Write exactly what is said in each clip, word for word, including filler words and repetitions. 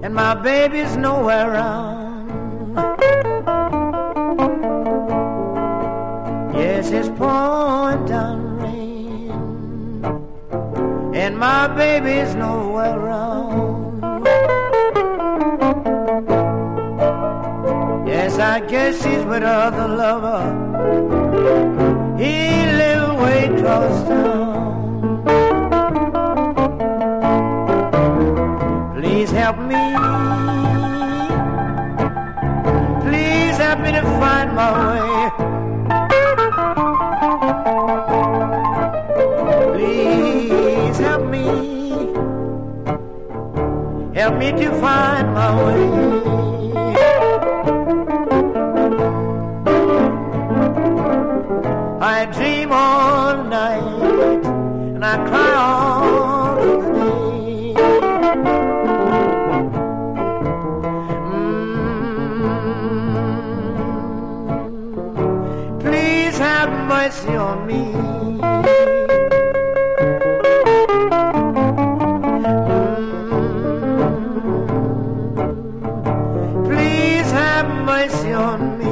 and my baby's nowhere around. Yes, it's pouring down rain, and my baby's nowhere around. Yes, I guess she's with other lover. He live way across town. Please help me. Please help me to find my way. Please help me. Help me to find my way. I dream all night and I cry all through the day. Mm-hmm. Please have mercy on me. Mm-hmm. Please have mercy on me.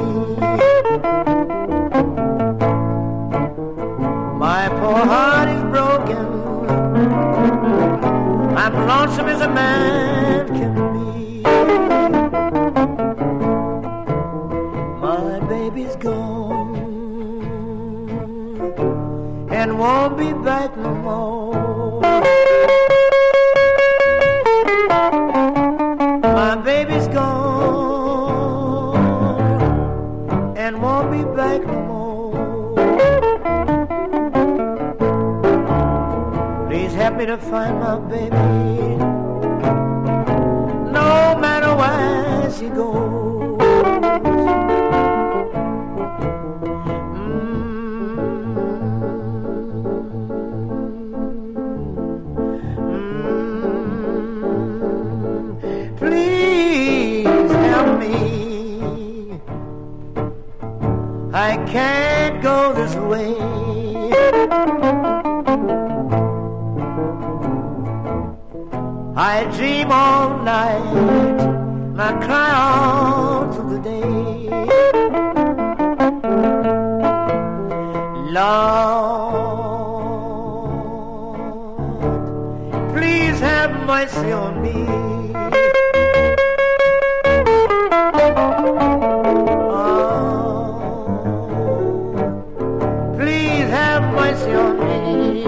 My poor heart is broken. I'm lonesome as a man can be. My baby's gone and won't be back no more. My baby's gone and won't be back no more. Help me to find my baby, no matter where she goes. Mm-hmm. Please help me. I can't go this way. I dream all night and I cry all through the day. Lord, please have mercy on me. Oh, please have mercy on me.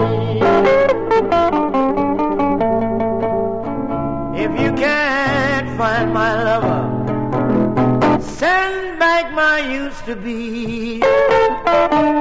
If you can't find my lover, send back my used to be.